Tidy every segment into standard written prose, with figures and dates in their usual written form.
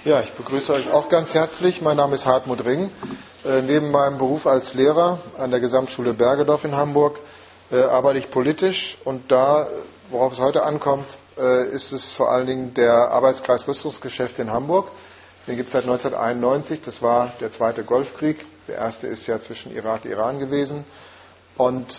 Ja, ich begrüße euch auch ganz herzlich. Mein Name ist Hartmut Ring. Neben meinem Beruf als Lehrer an der Gesamtschule Bergedorf in Hamburg arbeite ich politisch, und da, worauf es heute ankommt, ist es vor allen Dingen der Arbeitskreis Rüstungsgeschäfte in Hamburg. Den gibt es seit 1991. Das war der zweite Golfkrieg. Der erste ist ja zwischen Irak und Iran gewesen. Und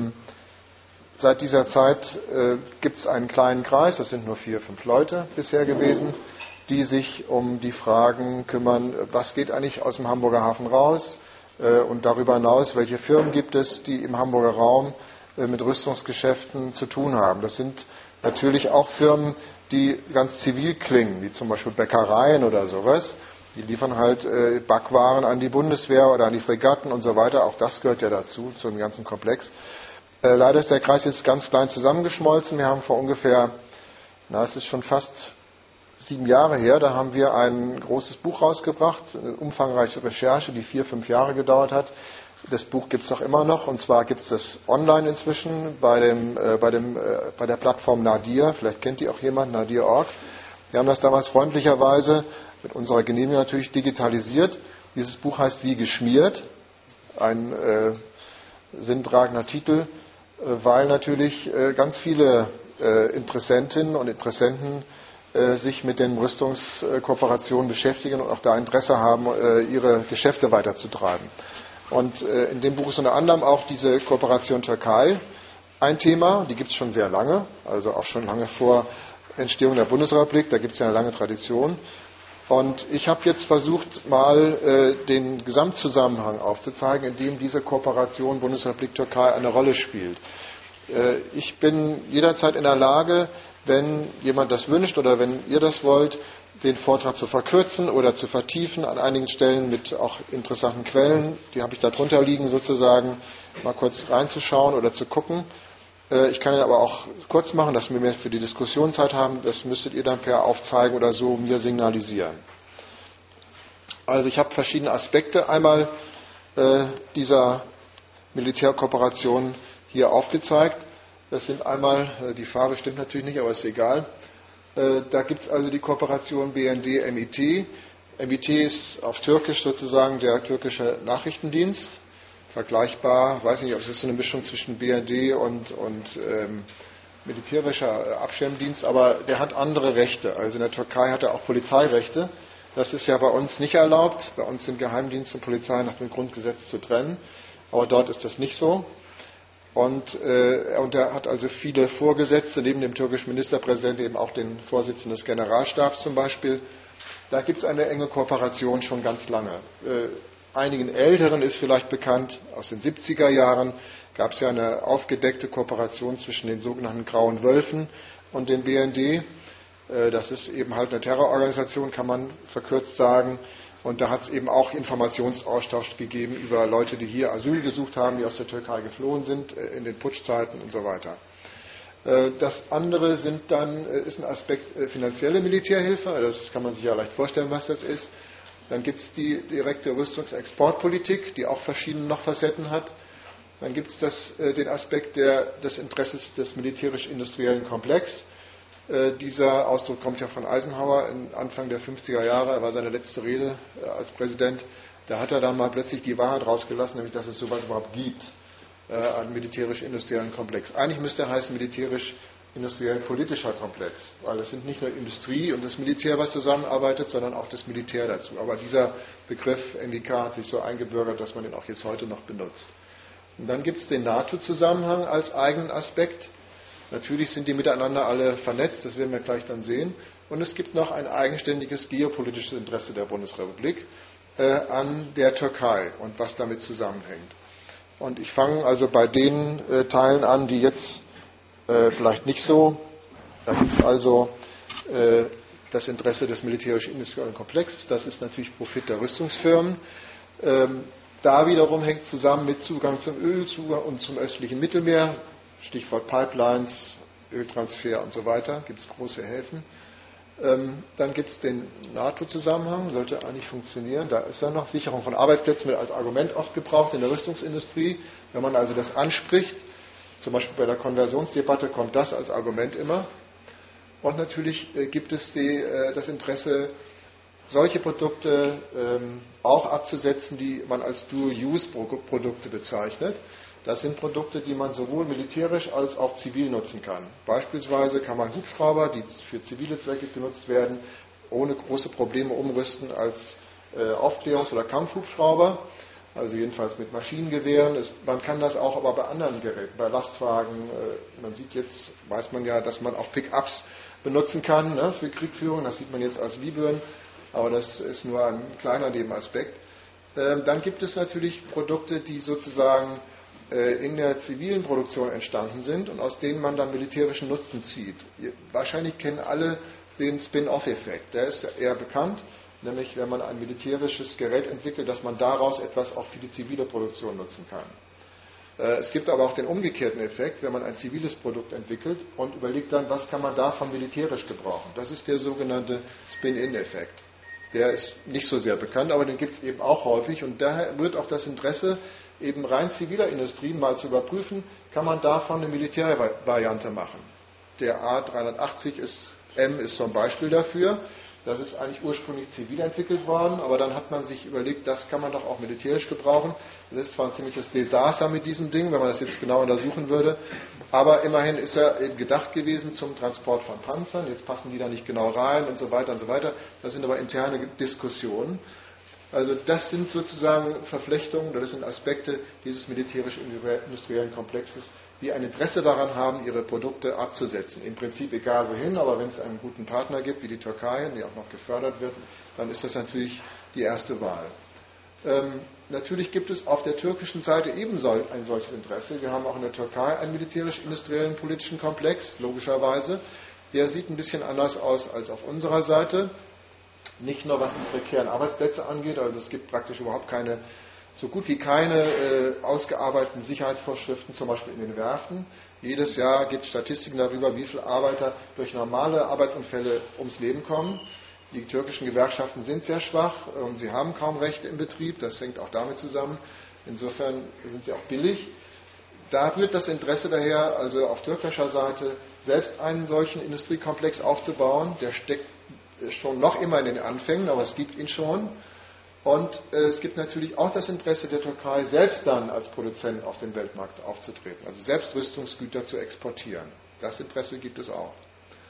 seit dieser Zeit gibt es einen kleinen Kreis, das sind nur 4, 5 Leute bisher gewesen, die sich um die Fragen kümmern, was geht eigentlich aus dem Hamburger Hafen raus und darüber hinaus, welche Firmen gibt es, die im Hamburger Raum mit Rüstungsgeschäften zu tun haben. Das sind natürlich auch Firmen, die ganz zivil klingen, wie zum Beispiel Bäckereien oder sowas. Die liefern halt Backwaren an die Bundeswehr oder an die Fregatten und so weiter. Auch das gehört ja dazu, zum ganzen Komplex. Leider ist der Kreis jetzt ganz klein zusammengeschmolzen. Wir haben vor ungefähr, es ist schon fast 7 Jahre her, da haben wir ein großes Buch rausgebracht, eine umfangreiche Recherche, die 4, 5 Jahre gedauert hat. Das Buch gibt es auch immer noch, und zwar gibt es das online inzwischen bei der Plattform Nadir. Vielleicht kennt die auch jemand, Nadir.org. Wir haben das damals freundlicherweise mit unserer Genehmigung natürlich digitalisiert. Dieses Buch heißt Wie geschmiert, ein sinntragender Titel, weil natürlich ganz viele Interessentinnen und Interessenten sich mit den Rüstungskooperationen beschäftigen und auch da Interesse haben, ihre Geschäfte weiterzutreiben. Und in dem Buch ist unter anderem auch diese Kooperation Türkei ein Thema. Die gibt es schon sehr lange, also auch schon lange vor Entstehung der Bundesrepublik. Da gibt es ja eine lange Tradition. Und ich habe jetzt versucht, mal den Gesamtzusammenhang aufzuzeigen, in dem diese Kooperation Bundesrepublik Türkei eine Rolle spielt. Ich bin jederzeit in der Lage, wenn jemand das wünscht oder wenn ihr das wollt, den Vortrag zu verkürzen oder zu vertiefen, an einigen Stellen mit auch interessanten Quellen, die habe ich da drunter liegen sozusagen, mal kurz reinzuschauen oder zu gucken. Ich kann ihn aber auch kurz machen, dass wir mehr für die Diskussion Zeit haben. Das müsstet ihr dann per Aufzeigen oder so mir signalisieren. Also ich habe verschiedene Aspekte einmal dieser Militärkooperation hier aufgezeigt. Das sind einmal, die Farbe stimmt natürlich nicht, aber ist egal. Da gibt es also die Kooperation BND-MIT. MIT ist auf Türkisch sozusagen der türkische Nachrichtendienst. Vergleichbar, weiß nicht, ob es ist so eine Mischung zwischen BND und militärischer Abschirmdienst, aber der hat andere Rechte. Also in der Türkei hat er auch Polizeirechte. Das ist ja bei uns nicht erlaubt. Bei uns sind Geheimdienst und Polizei nach dem Grundgesetz zu trennen. Aber dort ist das nicht so. Und er hat also viele Vorgesetzte, neben dem türkischen Ministerpräsidenten eben auch den Vorsitzenden des Generalstabs zum Beispiel. Da gibt es eine enge Kooperation schon ganz lange. Einigen Älteren ist vielleicht bekannt, aus den 70er Jahren gab es ja eine aufgedeckte Kooperation zwischen den sogenannten Grauen Wölfen und dem BND. Das ist eben halt eine Terrororganisation, kann man verkürzt sagen. Und da hat es eben auch Informationsaustausch gegeben über Leute, die hier Asyl gesucht haben, die aus der Türkei geflohen sind in den Putschzeiten und so weiter. Das andere ist ein Aspekt finanzielle Militärhilfe. Das kann man sich ja leicht vorstellen, was das ist. Dann gibt es die direkte Rüstungsexportpolitik, die auch verschiedene noch Facetten hat. Dann gibt es den Aspekt des Interesses des militärisch-industriellen Komplex. Dieser Ausdruck kommt ja von Eisenhower Anfang der 50er Jahre, er war seine letzte Rede als Präsident. Da hat er dann mal plötzlich die Wahrheit rausgelassen, nämlich dass es sowas überhaupt gibt, einen militärisch-industriellen Komplex. Eigentlich müsste er heißen militärisch-industriell-politischer Komplex, weil es sind nicht nur Industrie und das Militär, was zusammenarbeitet, sondern auch das Militär dazu. Aber dieser Begriff MIK hat sich so eingebürgert, dass man den auch jetzt heute noch benutzt. Und dann gibt es den NATO-Zusammenhang als eigenen Aspekt. Natürlich sind die miteinander alle vernetzt, das werden wir gleich dann sehen. Und es gibt noch ein eigenständiges geopolitisches Interesse der Bundesrepublik an der Türkei und was damit zusammenhängt. Und ich fange also bei den Teilen an, die jetzt vielleicht nicht so. Da gibt es also das Interesse des militärisch-industriellen Komplexes. Das ist natürlich Profit der Rüstungsfirmen. Da wiederum hängt zusammen mit Zugang zum Öl und zum östlichen Mittelmeer. Stichwort Pipelines, Öltransfer und so weiter, gibt es große Häfen. Dann gibt es den NATO-Zusammenhang, sollte eigentlich funktionieren. Da ist dann noch Sicherung von Arbeitsplätzen, wird als Argument oft gebraucht in der Rüstungsindustrie. Wenn man also das anspricht, zum Beispiel bei der Konversionsdebatte kommt das als Argument immer. Und natürlich gibt es das Interesse solche Produkte auch abzusetzen, die man als Dual-Use-Produkte bezeichnet. Das sind Produkte, die man sowohl militärisch als auch zivil nutzen kann. Beispielsweise kann man Hubschrauber, die für zivile Zwecke genutzt werden, ohne große Probleme umrüsten als Aufklärungs- oder Kampfhubschrauber, also jedenfalls mit Maschinengewehren. Man kann das auch aber bei anderen Geräten, bei Lastwagen. Man sieht jetzt, weiß man ja, dass man auch Pick-ups benutzen kann, ne, für Kriegführung. Das sieht man jetzt als Libyen, aber das ist nur ein kleiner Nebenaspekt. Dann gibt es natürlich Produkte, die sozusagen in der zivilen Produktion entstanden sind und aus denen man dann militärischen Nutzen zieht. Wahrscheinlich kennen alle den Spin-off-Effekt. Der ist eher bekannt, nämlich wenn man ein militärisches Gerät entwickelt, dass man daraus etwas auch für die zivile Produktion nutzen kann. Es gibt aber auch den umgekehrten Effekt, wenn man ein ziviles Produkt entwickelt und überlegt dann, was kann man davon militärisch gebrauchen. Das ist der sogenannte Spin-in-Effekt. Der ist nicht so sehr bekannt, aber den gibt es eben auch häufig und daher rührt auch das Interesse, eben rein ziviler Industrien mal zu überprüfen, kann man davon eine Militärvariante machen. Der A380M ist so ein Beispiel dafür. Das ist eigentlich ursprünglich zivil entwickelt worden, aber dann hat man sich überlegt, das kann man doch auch militärisch gebrauchen. Das ist zwar ein ziemliches Desaster mit diesem Ding, wenn man das jetzt genau untersuchen würde, aber immerhin ist er eben gedacht gewesen zum Transport von Panzern. Jetzt passen die da nicht genau rein und so weiter und so weiter. Das sind aber interne Diskussionen. Also das sind sozusagen Verflechtungen, oder das sind Aspekte dieses militärisch-industriellen Komplexes, die ein Interesse daran haben, ihre Produkte abzusetzen. Im Prinzip egal wohin, aber wenn es einen guten Partner gibt, wie die Türkei, die auch noch gefördert wird, dann ist das natürlich die erste Wahl. Natürlich gibt es auf der türkischen Seite ebenso ein solches Interesse. Wir haben auch in der Türkei einen militärisch-industriellen politischen Komplex, logischerweise. Der sieht ein bisschen anders aus als auf unserer Seite. Nicht nur was die prekären Arbeitsplätze angeht, also es gibt praktisch überhaupt keine, so gut wie keine ausgearbeiteten Sicherheitsvorschriften, zum Beispiel in den Werften. Jedes Jahr gibt es Statistiken darüber, wie viele Arbeiter durch normale Arbeitsunfälle ums Leben kommen. Die türkischen Gewerkschaften sind sehr schwach und sie haben kaum Rechte im Betrieb, das hängt auch damit zusammen. Insofern sind sie auch billig. Da rührt das Interesse daher, also auf türkischer Seite selbst einen solchen Industriekomplex aufzubauen. Der steckt schon noch immer in den Anfängen, aber es gibt ihn schon. Und es gibt natürlich auch das Interesse der Türkei, selbst dann als Produzent auf dem Weltmarkt aufzutreten, also selbst Rüstungsgüter zu exportieren. Das Interesse gibt es auch.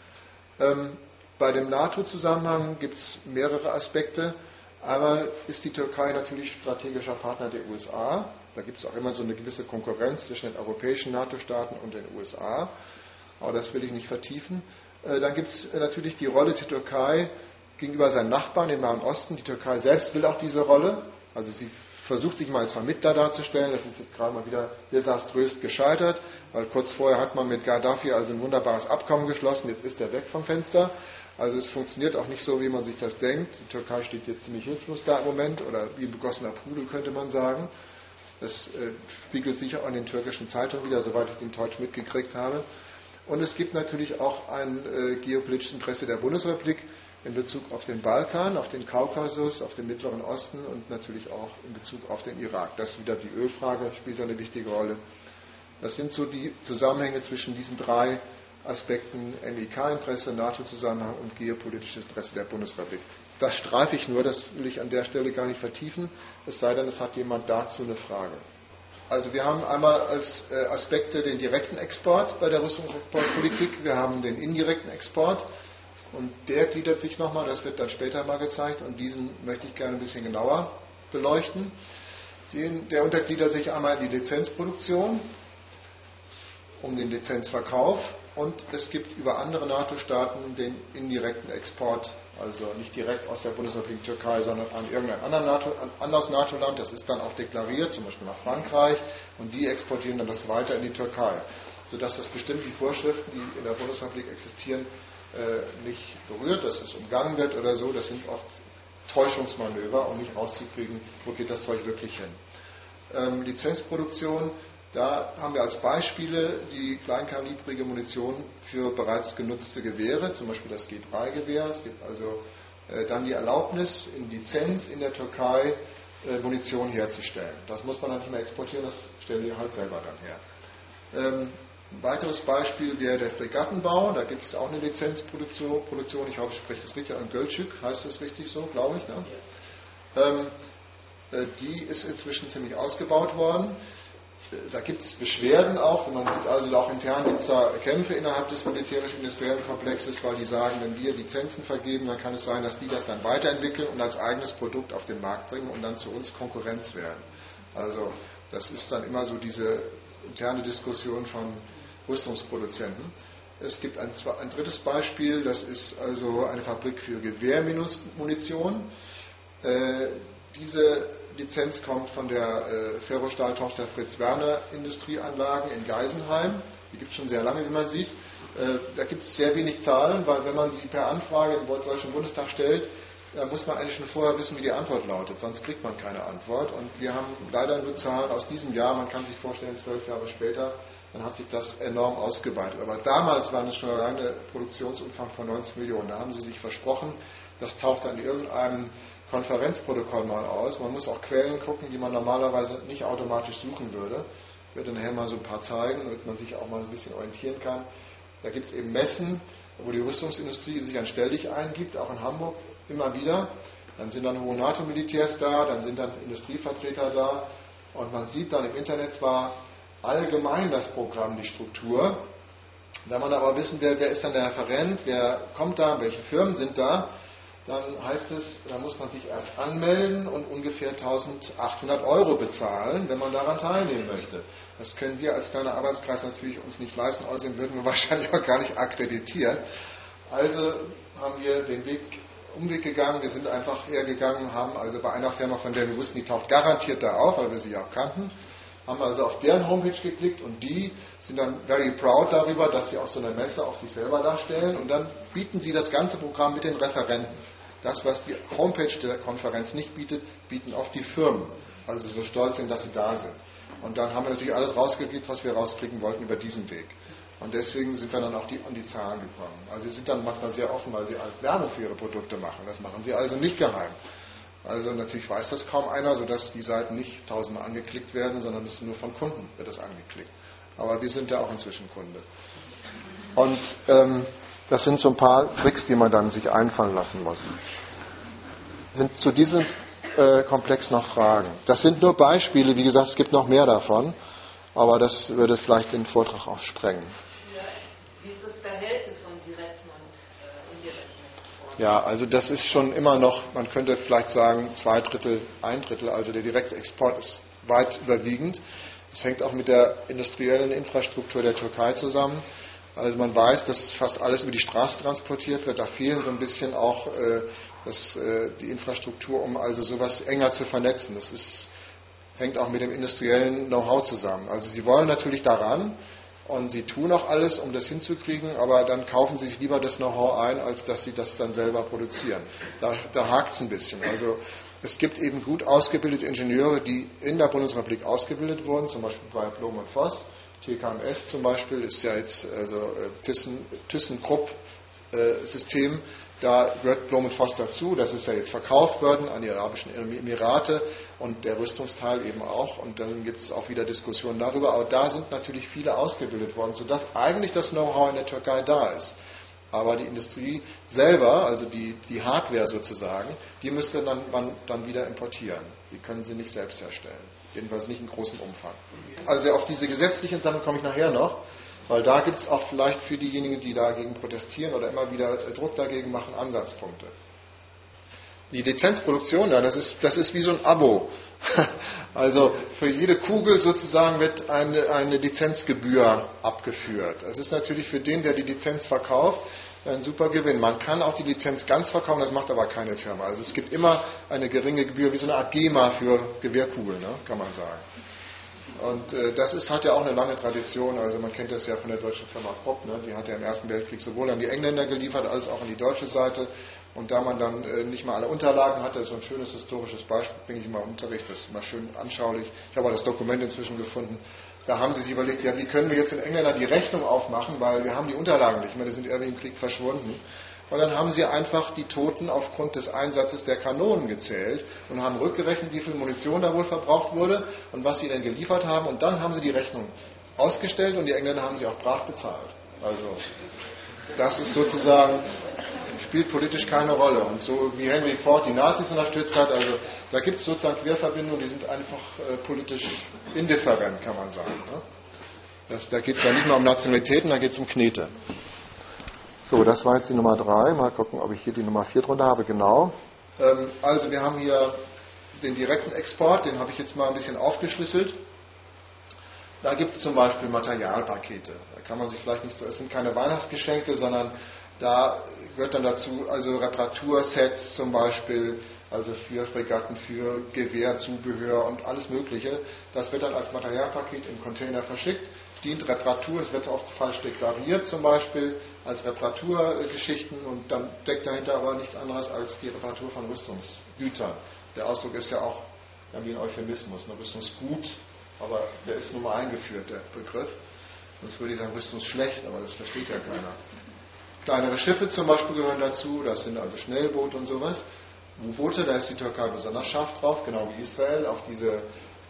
Bei dem NATO-Zusammenhang gibt es mehrere Aspekte. Einmal ist die Türkei natürlich strategischer Partner der USA. Da gibt es auch immer so eine gewisse Konkurrenz zwischen den europäischen NATO-Staaten und den USA. Aber das will ich nicht vertiefen. Dann gibt es natürlich die Rolle der Türkei gegenüber seinen Nachbarn im Nahen Osten. Die Türkei selbst will auch diese Rolle. Also sie versucht sich mal als Vermittler darzustellen. Das ist jetzt gerade mal wieder desaströs gescheitert, weil kurz vorher hat man mit Gaddafi also ein wunderbares Abkommen geschlossen. Jetzt ist er weg vom Fenster. Also es funktioniert auch nicht so, wie man sich das denkt. Die Türkei steht jetzt ziemlich hilflos da im Moment oder wie ein begossener Pudel, könnte man sagen. Das spiegelt sich auch in den türkischen Zeitungen wieder, soweit ich den Deutsch mitgekriegt habe. Und es gibt natürlich auch ein geopolitisches Interesse der Bundesrepublik in Bezug auf den Balkan, auf den Kaukasus, auf den Mittleren Osten und natürlich auch in Bezug auf den Irak. Das ist wieder die Ölfrage, spielt da eine wichtige Rolle. Das sind so die Zusammenhänge zwischen diesen drei Aspekten: MIK-Interesse, NATO-Zusammenhang und geopolitisches Interesse der Bundesrepublik. Das streife ich nur, das will ich an der Stelle gar nicht vertiefen, es sei denn, es hat jemand dazu eine Frage. Also wir haben einmal als Aspekte den direkten Export bei der Rüstungsexportpolitik, wir haben den indirekten Export und der gliedert sich nochmal, das wird dann später mal gezeigt und diesen möchte ich gerne ein bisschen genauer beleuchten. Der untergliedert sich einmal in die Lizenzproduktion, um den Lizenzverkauf und es gibt über andere NATO-Staaten den indirekten Export, also nicht direkt aus der Bundesrepublik Türkei, sondern an irgendein anderes NATO-Land, das ist dann auch deklariert, zum Beispiel nach Frankreich und die exportieren dann das weiter in die Türkei, sodass das bestimmte Vorschriften, die in der Bundesrepublik existieren, nicht berührt, dass es umgangen wird oder so, das sind oft Täuschungsmanöver, um nicht rauszukriegen, wo geht das Zeug wirklich hin. Lizenzproduktion, da haben wir als Beispiele die kleinkalibrige Munition für bereits genutzte Gewehre, zum Beispiel das G3-Gewehr. Es gibt also dann die Erlaubnis, in Lizenz in der Türkei Munition herzustellen. Das muss man dann nicht mehr exportieren, das stellen wir halt selber dann her. Ein weiteres Beispiel wäre der Fregattenbau. Da gibt es auch eine Lizenzproduktion. Ich hoffe, ich spreche das richtig an. Göltschük heißt das richtig so, glaube ich. Ne? Die ist inzwischen ziemlich ausgebaut worden. Da gibt es Beschwerden auch. Man sieht also auch intern gibt es da Kämpfe innerhalb des militärisch-industriellen Komplexes, weil die sagen, wenn wir Lizenzen vergeben, dann kann es sein, dass die das dann weiterentwickeln und als eigenes Produkt auf den Markt bringen und dann zu uns Konkurrenz werden. Also das ist dann immer so diese interne Diskussion von Rüstungsproduzenten. Es gibt ein drittes Beispiel, das ist also eine Fabrik für Gewehrmunition. Diese Lizenz kommt von der Ferrostahl-Tochter Fritz-Werner-Industrieanlagen in Geisenheim. Die gibt es schon sehr lange, wie man sieht. Da gibt es sehr wenig Zahlen, weil wenn man sie per Anfrage im Deutschen Bundestag stellt, muss man eigentlich schon vorher wissen, wie die Antwort lautet, sonst kriegt man keine Antwort. Und wir haben leider nur Zahlen aus diesem Jahr, man kann sich vorstellen, 12 Jahre später, dann hat sich das enorm ausgeweitet. Aber damals waren es schon allein der Produktionsumfang von 90 Millionen. Da haben sie sich versprochen, das taucht dann in irgendeinem Konferenzprotokoll mal aus. Man muss auch Quellen gucken, die man normalerweise nicht automatisch suchen würde. Ich werde nachher mal so ein paar zeigen, damit man sich auch mal ein bisschen orientieren kann. Da gibt es eben Messen, wo die Rüstungsindustrie sich ein Stelldich eingibt, auch in Hamburg immer wieder. Dann sind dann hohe NATO-Militärs da, dann sind dann Industrievertreter da und man sieht dann im Internet zwar allgemein das Programm, die Struktur. Wenn man aber wissen will, wer ist dann der Referent, wer kommt da, welche Firmen sind da, dann heißt es, da muss man sich erst anmelden und ungefähr 1.800 € bezahlen, wenn man daran teilnehmen möchte. Das können wir als kleiner Arbeitskreis natürlich uns nicht leisten, außerdem würden wir wahrscheinlich auch gar nicht akkreditieren. Also haben wir den Umweg gegangen, wir sind einfach hergegangen, haben also bei einer Firma, von der wir wussten, die taucht garantiert da auf, weil wir sie ja auch kannten, haben also auf deren Homepage geklickt und die sind dann very proud darüber, dass sie auf so einer Messe auch sich selber darstellen und dann bieten sie das ganze Programm mit den Referenten. Das, was die Homepage der Konferenz nicht bietet, bieten oft die Firmen, weil sie so stolz sind, dass sie da sind. Und dann haben wir natürlich alles rausgekriegt, was wir rauskriegen wollten über diesen Weg. Und deswegen sind wir dann auch an die Zahlen gekommen. Also sie sind dann manchmal sehr offen, weil sie Werbung für ihre Produkte machen. Das machen sie also nicht geheim. Also natürlich weiß das kaum einer, sodass die Seiten nicht tausendmal angeklickt werden, sondern es nur von Kunden wird das angeklickt. Aber wir sind ja auch inzwischen Kunde. Und das sind so ein paar Tricks, die man dann sich einfallen lassen muss. Sind zu diesem Komplex noch Fragen? Das sind nur Beispiele, wie gesagt, es gibt noch mehr davon, aber das würde vielleicht den Vortrag auch sprengen. Wie ist das Verhältnis von direkten und indirekten Exporten? Ja, also das ist schon immer noch, man könnte vielleicht sagen, 2/3, 1/3, also der direkte Export ist weit überwiegend. Es hängt auch mit der industriellen Infrastruktur der Türkei zusammen. Also man weiß, dass fast alles über die Straße transportiert wird. Da fehlen so ein bisschen auch die Infrastruktur, um also sowas enger zu vernetzen. Das hängt auch mit dem industriellen Know-how zusammen. Also sie wollen natürlich daran und sie tun auch alles, um das hinzukriegen, aber dann kaufen sie sich lieber das Know-how ein, als dass sie das dann selber produzieren. Da hakt es ein bisschen. Also es gibt eben gut ausgebildete Ingenieure, die in der Bundesrepublik ausgebildet wurden, zum Beispiel bei Blom und Voss. TKMS zum Beispiel ist ja jetzt also ThyssenKrupp-System, da gehört Blom und Voss dazu, das ist ja jetzt verkauft worden an die Arabischen Emirate und der Rüstungsteil eben auch und dann gibt es auch wieder Diskussionen darüber, aber da sind natürlich viele ausgebildet worden, sodass eigentlich das Know-how in der Türkei da ist. Aber die Industrie selber, also die Hardware sozusagen, die müsste man dann wieder importieren. Die können sie nicht selbst herstellen. Jedenfalls nicht in großem Umfang. Also auf diese gesetzlichen Sachen komme ich nachher noch, weil da gibt es auch vielleicht für diejenigen, die dagegen protestieren oder immer wieder Druck dagegen machen, Ansatzpunkte. Die Lizenzproduktion, ja, das ist wie so ein Abo. Also für jede Kugel sozusagen wird eine Lizenzgebühr abgeführt. Das ist natürlich für den, der die Lizenz verkauft, ein super Gewinn. Man kann auch die Lizenz ganz verkaufen, das macht aber keine Firma. Also es gibt immer eine geringe Gebühr, wie so eine Art GEMA für Gewehrkugeln, ne, kann man sagen. Und das hat ja auch eine lange Tradition, also man kennt das ja von der deutschen Firma Krupp, ne? Die hat ja im Ersten Weltkrieg sowohl an die Engländer geliefert, als auch an die deutsche Seite. Und da man dann nicht mal alle Unterlagen hatte, so ein schönes historisches Beispiel, bringe ich immer im Unterricht, das ist immer schön anschaulich. Ich habe auch das Dokument inzwischen gefunden. Da haben sie sich überlegt, ja, wie können wir jetzt den Engländern die Rechnung aufmachen, weil wir haben die Unterlagen nicht mehr, die sind irgendwie im Krieg verschwunden. Und dann haben sie einfach die Toten aufgrund des Einsatzes der Kanonen gezählt und haben rückgerechnet, wie viel Munition da wohl verbraucht wurde und was sie denn geliefert haben. Und dann haben sie die Rechnung ausgestellt und die Engländer haben sie auch brav bezahlt. Also das ist sozusagen, spielt politisch keine Rolle. Und so wie Henry Ford die Nazis unterstützt hat, also da gibt es sozusagen Querverbindungen, die sind einfach politisch indifferent, kann man sagen. Ne? Da geht es ja nicht mehr um Nationalitäten, da geht es um Knete. So, das war jetzt die Nummer 3. Mal gucken, ob ich hier die Nummer 4 drunter habe. Genau. Also wir haben hier den direkten Export, den habe ich jetzt mal ein bisschen aufgeschlüsselt. Da gibt es zum Beispiel Materialpakete. Da kann man sich vielleicht nicht so, es sind keine Weihnachtsgeschenke, sondern da gehört dann dazu, also Reparatursets zum Beispiel, also für Fregatten, für Gewehrzubehör und alles Mögliche. Das wird dann als Materialpaket im Container verschickt, dient Reparatur, es wird oft falsch deklariert zum Beispiel als Reparaturgeschichten und dann deckt dahinter aber nichts anderes als die Reparatur von Rüstungsgütern. Der Ausdruck ist ja auch wie ein Euphemismus, ein Rüstungsgut, aber der ist nun mal eingeführt, der Begriff. Sonst würde ich sagen Rüstungsschlecht, aber das versteht ja keiner. Kleinere Schiffe zum Beispiel gehören dazu, das sind also Schnellboote und sowas. U-Boote, da ist die Türkei besonders scharf drauf, genau wie Israel, auf diese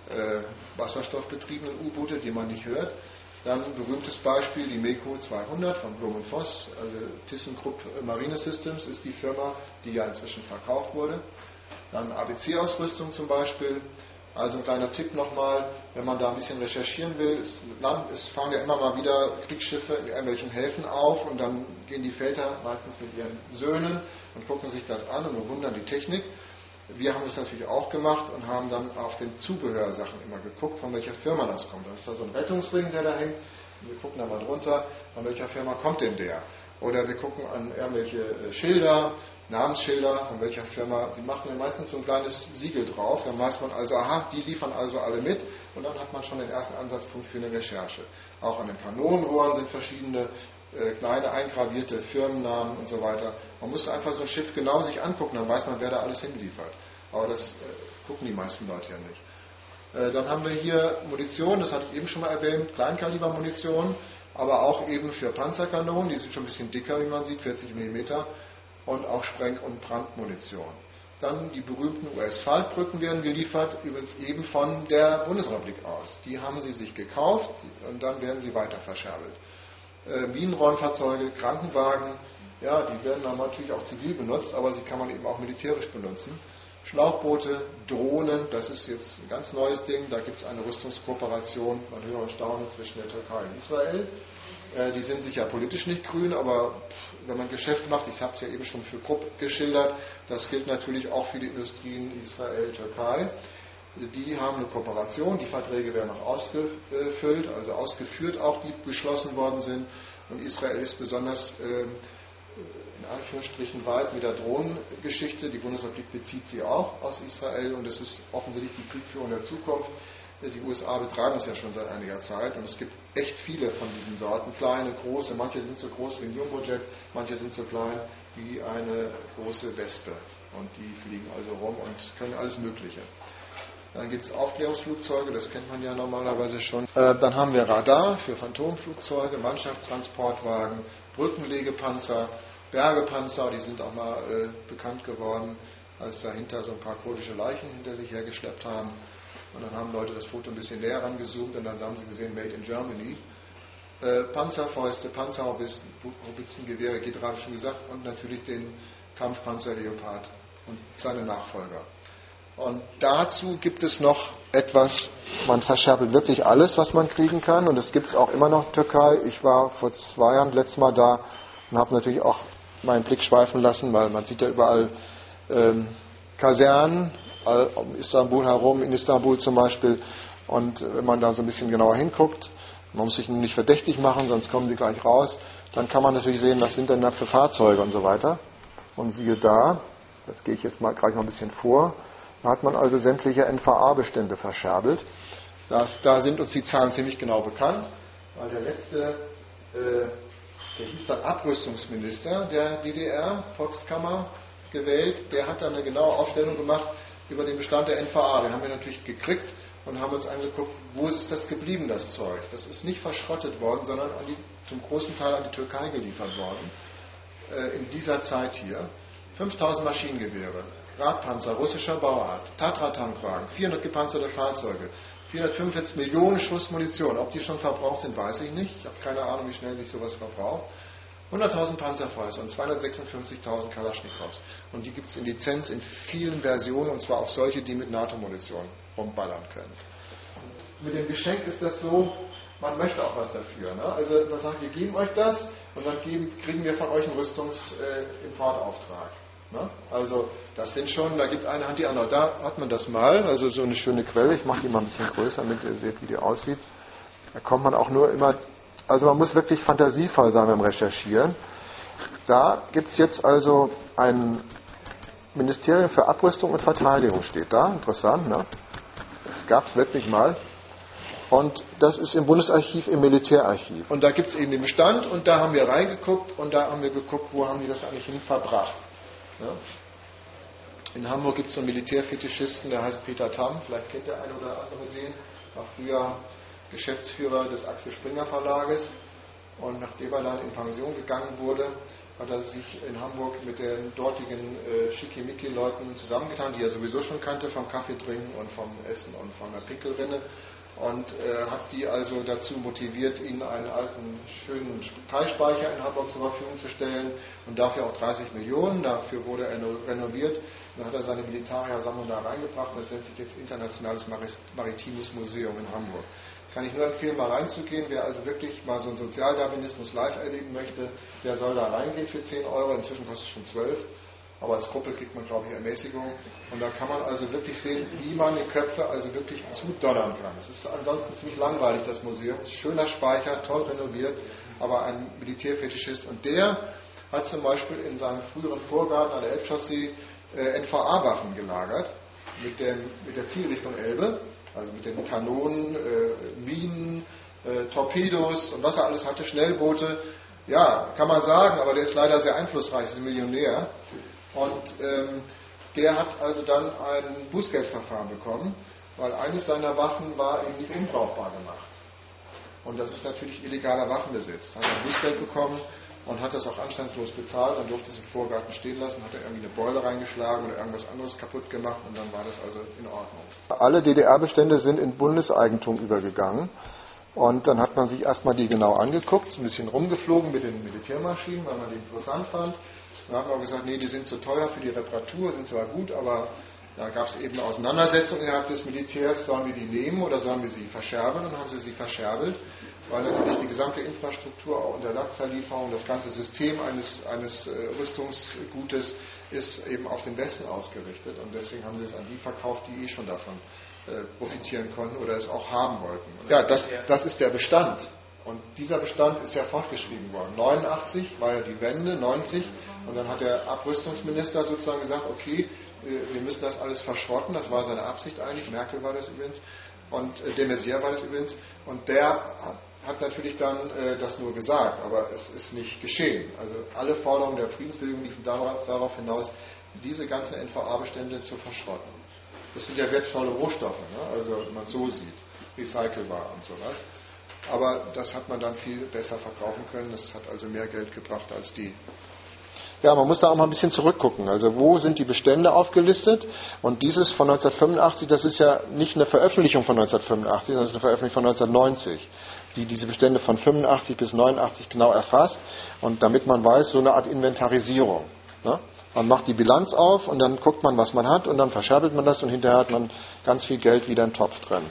wasserstoffbetriebenen U-Boote, die man nicht hört. Dann ein berühmtes Beispiel, die MEKO 200 von Blum und Voss, also ThyssenKrupp Marine Systems ist die Firma, die ja inzwischen verkauft wurde. Dann ABC-Ausrüstung zum Beispiel. Also ein kleiner Tipp nochmal, wenn man da ein bisschen recherchieren will, es fahren ja immer mal wieder Kriegsschiffe in irgendwelchen Häfen auf und dann gehen die Väter meistens mit ihren Söhnen und gucken sich das an und bewundern die Technik. Wir haben das natürlich auch gemacht und haben dann auf den Zubehörsachen immer geguckt, von welcher Firma das kommt. Da ist da so ein Rettungsring, der da hängt. Wir gucken da mal drunter, von welcher Firma kommt denn der? Oder wir gucken an irgendwelche Schilder, Namensschilder, von welcher Firma. Die machen dann meistens so ein kleines Siegel drauf. Dann weiß man also, aha, die liefern also alle mit. Und dann hat man schon den ersten Ansatzpunkt für eine Recherche. Auch an den Kanonenrohren sind verschiedene kleine eingravierte Firmennamen und so weiter. Man muss einfach so ein Schiff genau sich angucken, dann weiß man, wer da alles hinliefert. Aber das gucken die meisten Leute ja nicht. Dann haben wir hier Munition, das hatte ich eben schon mal erwähnt, Kleinkalibermunition, aber auch eben für Panzerkanonen, die sind schon ein bisschen dicker, wie man sieht, 40 mm, und auch Spreng- und Brandmunition. Dann die berühmten US-Faltbrücken werden geliefert, übrigens eben von der Bundesrepublik aus. Die haben sie sich gekauft und dann werden sie weiter verscherbelt. Minenräumfahrzeuge, Krankenwagen, ja, die werden dann natürlich auch zivil benutzt, aber sie kann man eben auch militärisch benutzen. Schlauchboote, Drohnen, das ist jetzt ein ganz neues Ding, da gibt es eine Rüstungskooperation, man höre und staune, zwischen der Türkei und Israel. Die sind sicher politisch nicht grün, aber wenn man Geschäft macht, ich habe es ja eben schon für Krupp geschildert, das gilt natürlich auch für die Industrien Israel, Türkei. Die haben eine Kooperation, die Verträge werden noch ausgefüllt, also ausgeführt auch, die beschlossen worden sind. Und Israel ist besonders in Anführungsstrichen weit mit der Drohnengeschichte. Die Bundesrepublik bezieht sie auch aus Israel und es ist offensichtlich die Kriegführung der Zukunft. Die USA betreiben es ja schon seit einiger Zeit und es gibt echt viele von diesen Sorten, kleine, große, manche sind so groß wie ein Jumbojet, manche sind so klein wie eine große Wespe und die fliegen also rum und können alles Mögliche. Dann gibt es Aufklärungsflugzeuge, das kennt man ja normalerweise schon. Dann haben wir Radar für Phantomflugzeuge, Mannschaftstransportwagen, Brückenlegepanzer, Bergepanzer, die sind auch mal bekannt geworden, als dahinter so ein paar kurdische Leichen hinter sich hergeschleppt haben. Und dann haben Leute das Foto ein bisschen näher rangezoomt und dann haben sie gesehen, Made in Germany. Panzerfäuste, Panzerhaubitzen, Gewehre, geht gerade schon gesagt, und natürlich den Kampfpanzer Leopard und seine Nachfolger. Und dazu gibt es noch etwas, man verscherbelt wirklich alles, was man kriegen kann. Und das gibt es auch immer noch in der Türkei. Ich war vor 2 Jahren letztes Mal da und habe natürlich auch meinen Blick schweifen lassen, weil man sieht ja überall Kasernen, um Istanbul herum, in Istanbul zum Beispiel. Und wenn man da so ein bisschen genauer hinguckt, man muss sich nicht verdächtig machen, sonst kommen sie gleich raus, dann kann man natürlich sehen, was sind denn da für Fahrzeuge und so weiter. Und siehe da, das gehe ich jetzt mal gleich noch ein bisschen vor, da hat man also sämtliche NVA-Bestände verscherbelt. Da sind uns die Zahlen ziemlich genau bekannt, weil der letzte, der hieß dann Abrüstungsminister der DDR, Volkskammer gewählt, der hat dann eine genaue Aufstellung gemacht über den Bestand der NVA. Den haben wir natürlich gekriegt und haben uns angeguckt, wo ist das geblieben, das Zeug. Das ist nicht verschrottet worden, sondern zum großen Teil an die Türkei geliefert worden. In dieser Zeit hier. 5000 Maschinengewehre, Radpanzer russischer Bauart, Tatra-Tankwagen, 400 gepanzerte Fahrzeuge, 445 Millionen Schuss Munition. Ob die schon verbraucht sind, weiß ich nicht. Ich habe keine Ahnung, wie schnell sich sowas verbraucht. 100.000 Panzerfäuste und 256.000 Kalaschnikows. Und die gibt es in Lizenz in vielen Versionen, und zwar auch solche, die mit NATO-Munition rumballern können. Mit dem Geschenk ist das so, man möchte auch was dafür. Ne? Also man sagt, wir geben euch das und dann kriegen wir von euch einen Rüstungsimportauftrag. Ne? Also das sind schon, da gibt eine Hand die andere. Da hat man das mal, also so eine schöne Quelle. Ich mache die mal ein bisschen größer, damit ihr seht, wie die aussieht. Da kommt man auch nur immer, also man muss wirklich fantasievoll sein beim Recherchieren. Da gibt es jetzt also ein Ministerium für Abrüstung und Verteidigung, steht da. Interessant, ne? Das gab es wirklich mal. Und das ist im Bundesarchiv, im Militärarchiv. Und da gibt es eben den Bestand und da haben wir reingeguckt und da haben wir geguckt, wo haben die das eigentlich hin verbracht. Ja? In Hamburg gibt es einen Militärfetischisten, der heißt Peter Tamm, vielleicht kennt der eine oder andere den, war früher Geschäftsführer des Axel Springer Verlages und nachdem er dann in Pension gegangen wurde, hat er sich in Hamburg mit den dortigen Schickimicki-Leuten zusammengetan, die er sowieso schon kannte vom Kaffeetrinken und vom Essen und von der Pinkelrinne. Und hat die also dazu motiviert, ihnen einen alten, schönen Teilspeicher in Hamburg zur Verfügung zu stellen und dafür auch 30 Millionen. Dafür wurde er renoviert. Dann hat er seine Militarsammlung da reingebracht und das nennt sich jetzt Internationales Maritimes Museum in Hamburg. Kann ich nur empfehlen, mal reinzugehen. Wer also wirklich mal so einen Sozialdarwinismus live erleben möchte, der soll da reingehen für 10 Euro. Inzwischen kostet es schon 12. Aber als Gruppe kriegt man, glaube ich, Ermäßigung. Und da kann man also wirklich sehen, wie man die Köpfe also wirklich zudonnern kann. Es ist ansonsten ziemlich langweilig, das Museum. Es ist ein schöner Speicher, toll renoviert, aber ein Militärfetischist. Und der hat zum Beispiel in seinem früheren Vorgarten an der Elbchaussee NVA-Waffen gelagert, mit der Zielrichtung Elbe, also mit den Kanonen, Minen, Torpedos und was er alles hatte, Schnellboote. Ja, kann man sagen, aber der ist leider sehr einflussreich, ist ein Millionär. Und der hat also dann ein Bußgeldverfahren bekommen, weil eines seiner Waffen war eben nicht unbrauchbar gemacht. Und das ist natürlich illegaler Waffenbesitz. Hat er ein Bußgeld bekommen und hat das auch anstandslos bezahlt, dann durfte es im Vorgarten stehen lassen, hat er irgendwie eine Beule reingeschlagen oder irgendwas anderes kaputt gemacht und dann war das also in Ordnung. Alle DDR-Bestände sind in Bundeseigentum übergegangen. Und dann hat man sich erstmal die genau angeguckt, ein bisschen rumgeflogen mit den Militärmaschinen, weil man die interessant fand. Dann hat man auch gesagt, nee, die sind zu teuer für die Reparatur, sind zwar gut, aber da gab es eben Auseinandersetzungen innerhalb des Militärs, sollen wir die nehmen oder sollen wir sie verscherbeln? Und dann haben sie sie verscherbelt, weil natürlich die gesamte Infrastruktur, auch unter Latzerlieferung, das ganze System eines Rüstungsgutes ist eben auf den Westen ausgerichtet. Und deswegen haben sie es an die verkauft, die schon davon profitieren konnten oder es auch haben wollten. Ja, das ist der Bestand. Und dieser Bestand ist ja fortgeschrieben worden. 89 war ja die Wende, 90. Und dann hat der Abrüstungsminister sozusagen gesagt, okay, wir müssen das alles verschrotten. Das war seine Absicht eigentlich. Merkel war das übrigens. Und de Maizière war das übrigens. Und der hat natürlich dann das nur gesagt, aber es ist nicht geschehen. Also alle Forderungen der Friedensbewegung liefen darauf hinaus, diese ganzen NVA-Bestände zu verschrotten. Das sind ja wertvolle Rohstoffe, ne? Also wenn man so sieht, recycelbar und sowas. Aber das hat man dann viel besser verkaufen können. Das hat also mehr Geld gebracht als die. Ja, man muss da auch mal ein bisschen zurückgucken. Also wo sind die Bestände aufgelistet? Und dieses von 1985, das ist ja nicht eine Veröffentlichung von 1985, sondern es ist eine Veröffentlichung von 1990, die diese Bestände von 85 bis 89 genau erfasst. Und damit man weiß, so eine Art Inventarisierung. Ne? Man macht die Bilanz auf und dann guckt man, was man hat und dann verscherbelt man das und hinterher hat man ganz viel Geld wieder im Topf drin.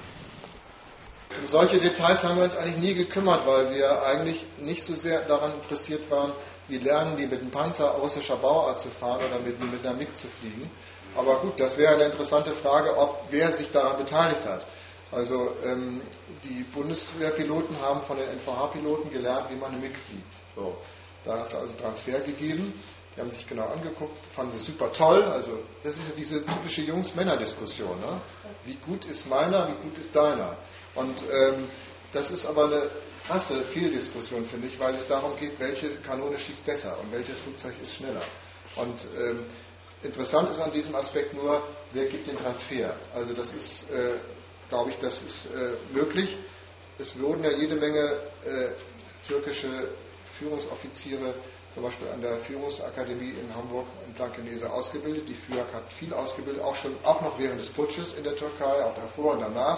Um solche Details haben wir uns eigentlich nie gekümmert, weil wir eigentlich nicht so sehr daran interessiert waren, wie lernen die mit einem Panzer russischer Bauart zu fahren oder mit einer MiG zu fliegen. Aber gut, das wäre eine interessante Frage, wer sich daran beteiligt hat. Also die Bundeswehrpiloten haben von den NVH-Piloten gelernt, wie man eine MiG fliegt. So, da hat es also Transfer gegeben. Die haben sich genau angeguckt, fanden sie super toll. Also das ist ja diese typische Jungs-Männer-Diskussion. Ne? Wie gut ist meiner, wie gut ist deiner? Und das ist aber eine krasse Fehldiskussion, finde ich, weil es darum geht, welche Kanone schießt besser und welches Flugzeug ist schneller. Und interessant ist an diesem Aspekt nur, wer gibt den Transfer. Also das ist, glaube ich, das ist möglich. Es wurden ja jede Menge türkische Führungsoffiziere zum Beispiel an der Führungsakademie in Hamburg in Blankenese ausgebildet. Die FÜAK hat viel ausgebildet, auch noch während des Putsches in der Türkei, auch davor und danach.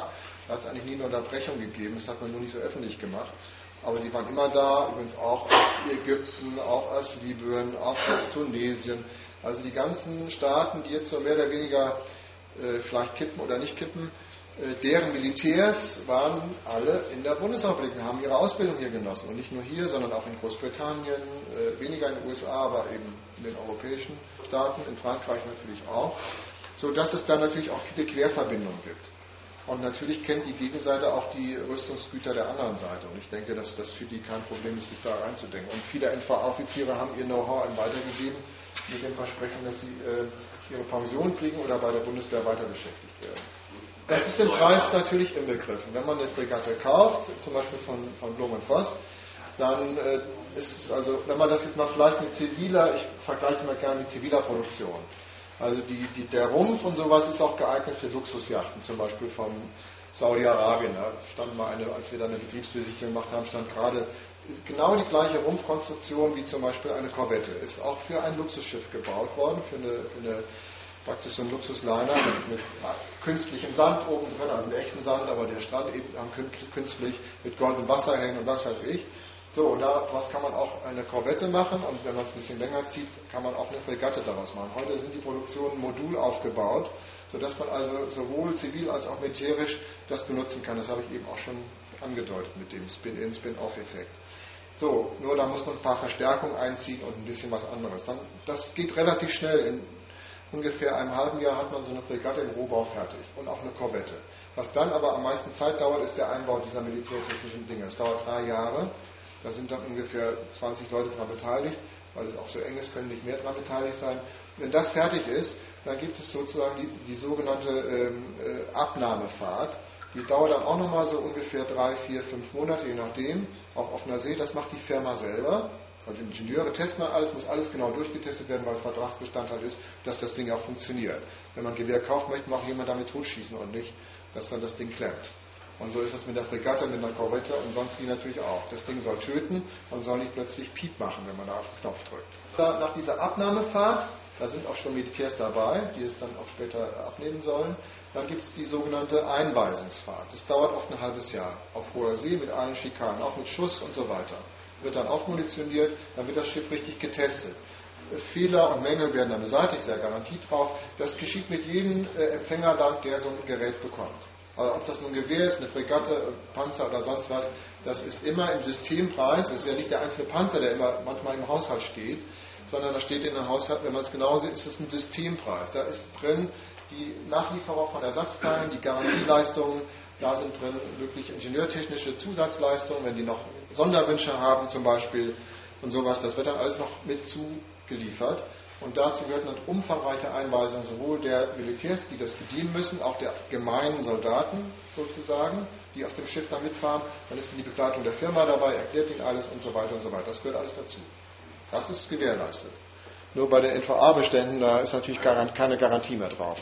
Da hat es eigentlich nie eine Unterbrechung gegeben, das hat man nur nicht so öffentlich gemacht. Aber sie waren immer da, übrigens auch aus Ägypten, auch aus Libyen, auch aus Tunesien. Also die ganzen Staaten, die jetzt so mehr oder weniger vielleicht kippen oder nicht kippen, deren Militärs waren alle in der Bundesrepublik und haben ihre Ausbildung hier genossen. Und nicht nur hier, sondern auch in Großbritannien, weniger in den USA, aber eben in den europäischen Staaten, in Frankreich natürlich auch. Sodass es dann natürlich auch viele Querverbindungen gibt. Und natürlich kennt die Gegenseite auch die Rüstungsgüter der anderen Seite. Und ich denke, dass das für die kein Problem ist, sich da reinzudenken. Und viele NVA-Offiziere haben ihr Know-how weitergegeben, mit dem Versprechen, dass sie ihre Pension kriegen oder bei der Bundeswehr weiter beschäftigt werden. Das ist im Preis natürlich inbegriffen. Wenn man eine Fregatte kauft, zum Beispiel von Blom & Voss, dann ist es also, wenn man das jetzt mal vielleicht mit ziviler, ich vergleiche es mal gerne mit ziviler Produktion. Also der Rumpf und sowas ist auch geeignet für Luxusjachten, zum Beispiel von Saudi-Arabien. Da stand mal als wir da eine Betriebsbesichtigung gemacht haben, stand gerade genau die gleiche Rumpfkonstruktion wie zum Beispiel eine Korvette. Ist auch für ein Luxusschiff gebaut worden, für eine praktisch so ein Luxusliner mit künstlichem Sand oben drin, also mit echten Sand, aber der Strand eben künstlich mit goldenem Wasserhängen und was weiß ich. So, und daraus kann man auch eine Korvette machen und wenn man es ein bisschen länger zieht, kann man auch eine Fregatte daraus machen. Heute sind die Produktionen modul aufgebaut, sodass man also sowohl zivil als auch militärisch das benutzen kann. Das habe ich eben auch schon angedeutet mit dem Spin-in, Spin-off-Effekt. So, nur da muss man ein paar Verstärkungen einziehen und ein bisschen was anderes. Das geht relativ schnell. In ungefähr einem halben Jahr hat man so eine Fregatte im Rohbau fertig und auch eine Korvette. Was dann aber am meisten Zeit dauert, ist der Einbau dieser militärtechnischen Dinge. Es dauert 3 Jahre. Da sind dann ungefähr 20 Leute daran beteiligt, weil es auch so eng ist, können nicht mehr daran beteiligt sein. Wenn das fertig ist, dann gibt es sozusagen die sogenannte Abnahmefahrt. Die dauert dann auch nochmal so ungefähr 3, 4, 5 Monate, je nachdem, auf offener See. Das macht die Firma selber. Also Ingenieure testen alles, muss alles genau durchgetestet werden, weil Vertragsbestandteil ist, dass das Ding auch funktioniert. Wenn man ein Gewehr kauft, möchte man auch jemand damit totschießen und nicht, dass dann das Ding klemmt. Und so ist es mit der Fregatte, mit einer Korvette und sonst wie natürlich auch. Das Ding soll töten und soll nicht plötzlich Piep machen, wenn man da auf den Knopf drückt. Nach dieser Abnahmefahrt, da sind auch schon Militärs dabei, die es dann auch später abnehmen sollen, dann gibt es die sogenannte Einweisungsfahrt. Das dauert oft ein halbes Jahr auf hoher See mit allen Schikanen, auch mit Schuss und so weiter. Wird dann aufmunitioniert, dann wird das Schiff richtig getestet. Fehler und Mängel werden dann beseitigt, sehr Garantie drauf. Das geschieht mit jedem Empfängerland, der so ein Gerät bekommt. Also ob das nun ein Gewehr ist, eine Fregatte, Panzer oder sonst was, das ist immer im Systempreis. Das ist ja nicht der einzelne Panzer, der immer manchmal im Haushalt steht, sondern da steht in dem Haushalt, wenn man es genau sieht, ist es ein Systempreis. Da ist drin die Nachlieferung von Ersatzteilen, die Garantieleistungen, da sind drin wirklich ingenieurtechnische Zusatzleistungen, wenn die noch Sonderwünsche haben zum Beispiel und sowas, das wird dann alles noch mit zugeliefert. Und dazu gehört eine umfangreiche Einweisung sowohl der Militärs, die das bedienen müssen, auch der gemeinen Soldaten sozusagen, die auf dem Schiff da mitfahren. Dann ist die Begleitung der Firma dabei, erklärt ihnen alles und so weiter und so weiter. Das gehört alles dazu. Das ist gewährleistet. Nur bei den NVA-Beständen, da ist natürlich keine Garantie mehr drauf.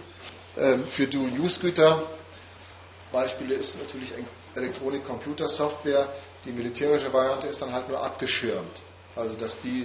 Ne? Für Dual-Use-Güter, Beispiele ist natürlich Elektronik-Computer-Software. Die militärische Variante ist dann halt nur abgeschirmt. Also dass die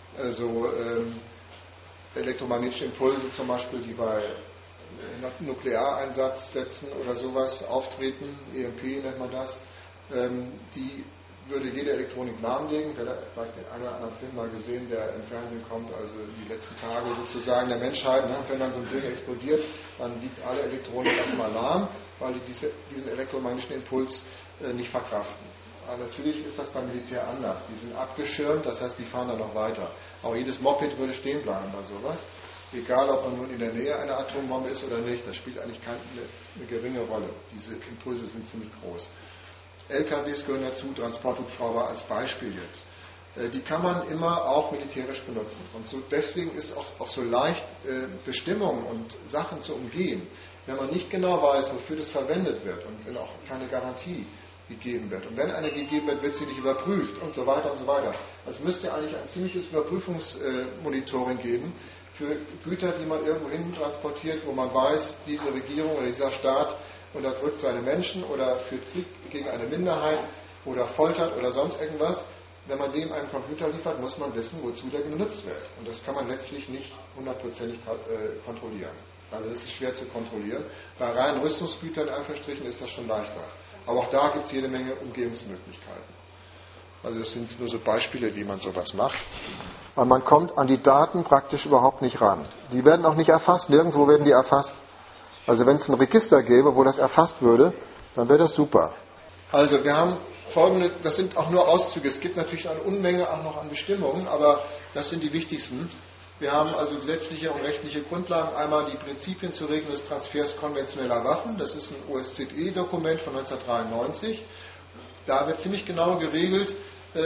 elektromagnetische Impulse zum Beispiel, die bei Nukleareinsatzsätzen oder sowas auftreten, EMP nennt man das, die würde jede Elektronik lahmlegen. Wer vielleicht den einen oder anderen Film mal gesehen, der im Fernsehen kommt, also die letzten Tage sozusagen der Menschheit, ne? Wenn dann so ein Ding explodiert, dann liegt alle Elektronik erstmal lahm, weil die diesen elektromagnetischen Impuls nicht verkraften. Aber natürlich ist das beim Militär anders. Die sind abgeschirmt, das heißt, die fahren dann noch weiter. Auch jedes Moped würde stehen bleiben bei sowas. Egal, ob man nun in der Nähe einer Atombombe ist oder nicht, das spielt eigentlich eine geringe Rolle. Diese Impulse sind ziemlich groß. LKWs gehören dazu, Transporthubschrauber als Beispiel jetzt. Die kann man immer auch militärisch benutzen. Und so deswegen ist auch so leicht, Bestimmungen und Sachen zu umgehen, wenn man nicht genau weiß, wofür das verwendet wird und wenn auch keine Garantie gegeben wird. Und wenn eine gegeben wird, wird sie nicht überprüft und so weiter und so weiter. Also müsste eigentlich ein ziemliches Überprüfungsmonitoring geben für Güter, die man irgendwo hin transportiert, wo man weiß, diese Regierung oder dieser Staat unterdrückt seine Menschen oder führt Krieg gegen eine Minderheit oder foltert oder sonst irgendwas. Wenn man dem einen Computer liefert, muss man wissen, wozu der genutzt wird. Und das kann man letztlich nicht hundertprozentig kontrollieren. Also das ist schwer zu kontrollieren. Bei reinen Rüstungsgütern in Anführungsstrichen ist das schon leichter. Aber auch da gibt es jede Menge Umgehungsmöglichkeiten. Also das sind nur so Beispiele, wie man sowas macht. Aber man kommt an die Daten praktisch überhaupt nicht ran. Die werden auch nicht erfasst, nirgendwo werden die erfasst. Also wenn es ein Register gäbe, wo das erfasst würde, dann wäre das super. Also wir haben folgende, das sind auch nur Auszüge. Es gibt natürlich eine Unmenge auch noch an Bestimmungen, aber das sind die wichtigsten. Wir haben also gesetzliche und rechtliche Grundlagen. Einmal die Prinzipien zur Regelung des Transfers konventioneller Waffen. Das ist ein OSZE-Dokument von 1993. Da wird ziemlich genau geregelt,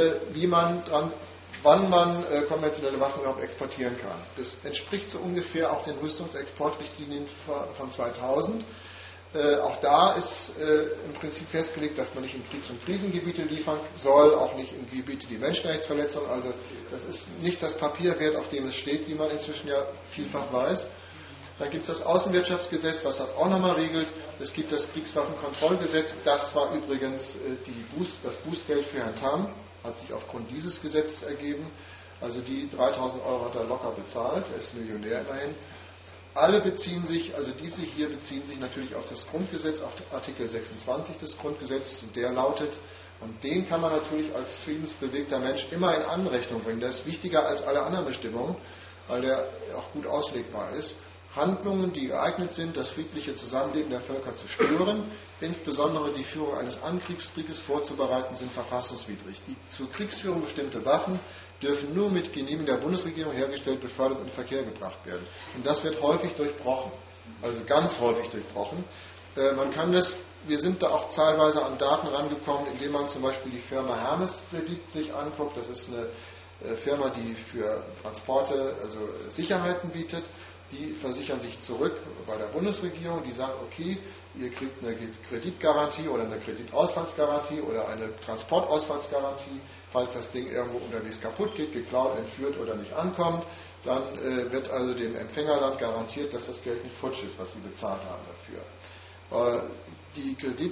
wann man konventionelle Waffen überhaupt exportieren kann. Das entspricht so ungefähr auch den Rüstungsexportrichtlinien von 2000. Auch da ist im Prinzip festgelegt, dass man nicht in Kriegs- und Krisengebiete liefern soll, auch nicht in Gebiete, die Menschenrechtsverletzungen. Also das ist nicht das Papier wert, auf dem es steht, wie man inzwischen ja vielfach weiß. Dann gibt es das Außenwirtschaftsgesetz, was das auch nochmal regelt. Es gibt das Kriegswaffenkontrollgesetz. Das war übrigens das Bußgeld für Herrn Tam. Hat sich aufgrund dieses Gesetzes ergeben. Also die 3.000 Euro hat er locker bezahlt. Er ist Millionär immerhin. Alle beziehen sich, also diese hier beziehen sich natürlich auf das Grundgesetz, auf Artikel 26 des Grundgesetzes. Und der lautet, und den kann man natürlich als friedensbewegter Mensch immer in Anrechnung bringen. Der ist wichtiger als alle anderen Bestimmungen, weil der auch gut auslegbar ist. Handlungen, die geeignet sind, das friedliche Zusammenleben der Völker zu stören, insbesondere die Führung eines Angriffskrieges vorzubereiten, sind verfassungswidrig. Die zur Kriegsführung bestimmte Waffen dürfen nur mit Genehmigung der Bundesregierung hergestellt, befördert und in Verkehr gebracht werden. Und das wird häufig durchbrochen, also ganz häufig durchbrochen. Wir sind da auch zahlweise an Daten rangekommen, indem man zum Beispiel die Firma Hermes Kredit sich anguckt. Das ist eine Firma, die für Transporte, also Sicherheiten bietet. Die versichern sich zurück bei der Bundesregierung, die sagen, okay, ihr kriegt eine Kreditgarantie oder eine Kreditausfallsgarantie oder eine Transportausfallsgarantie, falls das Ding irgendwo unterwegs kaputt geht, geklaut, entführt oder nicht ankommt, dann wird also dem Empfängerland garantiert, dass das Geld nicht futsch ist, was sie bezahlt haben dafür. Die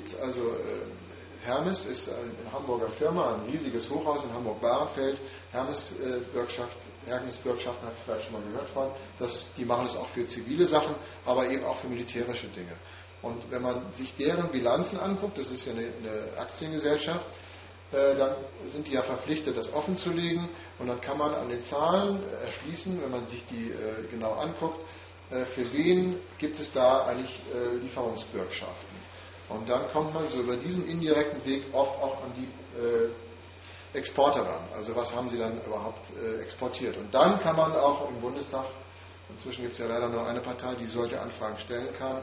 Hermes ist eine Hamburger Firma, ein riesiges Hochhaus in Hamburg-Bahrenfeld. Hermes-Bürgschaften hat vielleicht schon mal gehört von. Die machen es auch für zivile Sachen, aber eben auch für militärische Dinge. Und wenn man sich deren Bilanzen anguckt, das ist ja eine Aktiengesellschaft, dann sind die ja verpflichtet, das offen zu legen. Und dann kann man an den Zahlen erschließen, wenn man sich die genau anguckt, für wen gibt es da eigentlich Lieferungsbürgschaften. Und dann kommt man so über diesen indirekten Weg oft auch an die Exporte ran. Also was haben sie dann überhaupt exportiert. Und dann kann man auch im Bundestag, inzwischen gibt es ja leider nur eine Partei, die solche Anfragen stellen kann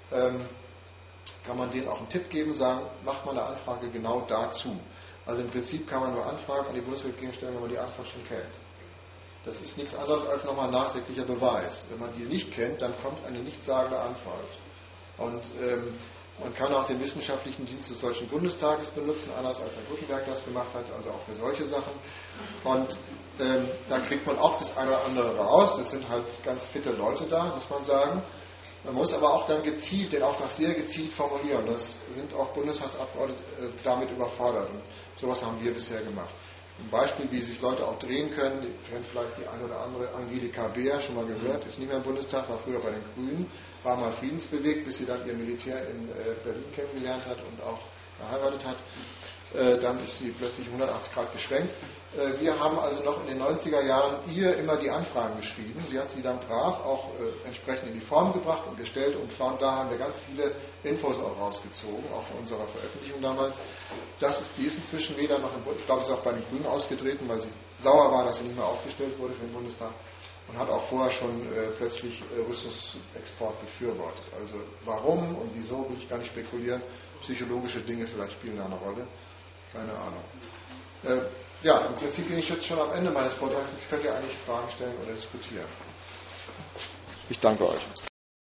man denen auch einen Tipp geben und sagen, macht mal eine Anfrage genau dazu. Also im Prinzip kann man nur Anfragen an die Bundesregierung stellen, wenn man die Antwort schon kennt. Das ist nichts anderes als nochmal ein nachträglicher Beweis. Wenn man die nicht kennt, dann kommt eine nichtssagende Antwort. Und man kann auch den wissenschaftlichen Dienst des Deutschen Bundestages benutzen, anders als Herr Guttenberg das gemacht hat, also auch für solche Sachen. Und da kriegt man auch das eine oder andere raus. Das sind halt ganz fitte Leute da, muss man sagen. Man muss aber auch dann gezielt, den Auftrag sehr gezielt formulieren. Das sind auch Bundestagsabgeordnete damit überfordert. Und sowas haben wir bisher gemacht. Ein Beispiel, wie sich Leute auch drehen können, ihr kennt vielleicht die eine oder andere, Angelika Beer, schon mal gehört, ist nicht mehr im Bundestag, war früher bei den Grünen, war mal friedensbewegt, bis sie dann ihr Militär in Berlin kennengelernt hat und auch geheiratet hat. Dann ist sie plötzlich 180 Grad geschwenkt. Wir haben also noch in den 90er Jahren ihr immer die Anfragen geschrieben. Sie hat sie dann brav auch entsprechend in die Form gebracht und gestellt und von da haben wir ganz viele Infos auch rausgezogen, auch von unserer Veröffentlichung damals. Die ist inzwischen weder noch ich glaube, sie ist auch bei den Grünen ausgetreten, weil sie sauer war, dass sie nicht mehr aufgestellt wurde für den Bundestag und hat auch vorher schon plötzlich Rüstungsexport befürwortet. Also warum und wieso will ich gar nicht spekulieren. Psychologische Dinge vielleicht spielen da eine Rolle. Keine Ahnung. Ja, im Prinzip bin ich jetzt schon am Ende meines Vortrags. Jetzt könnt ihr eigentlich Fragen stellen oder diskutieren. Ich danke euch.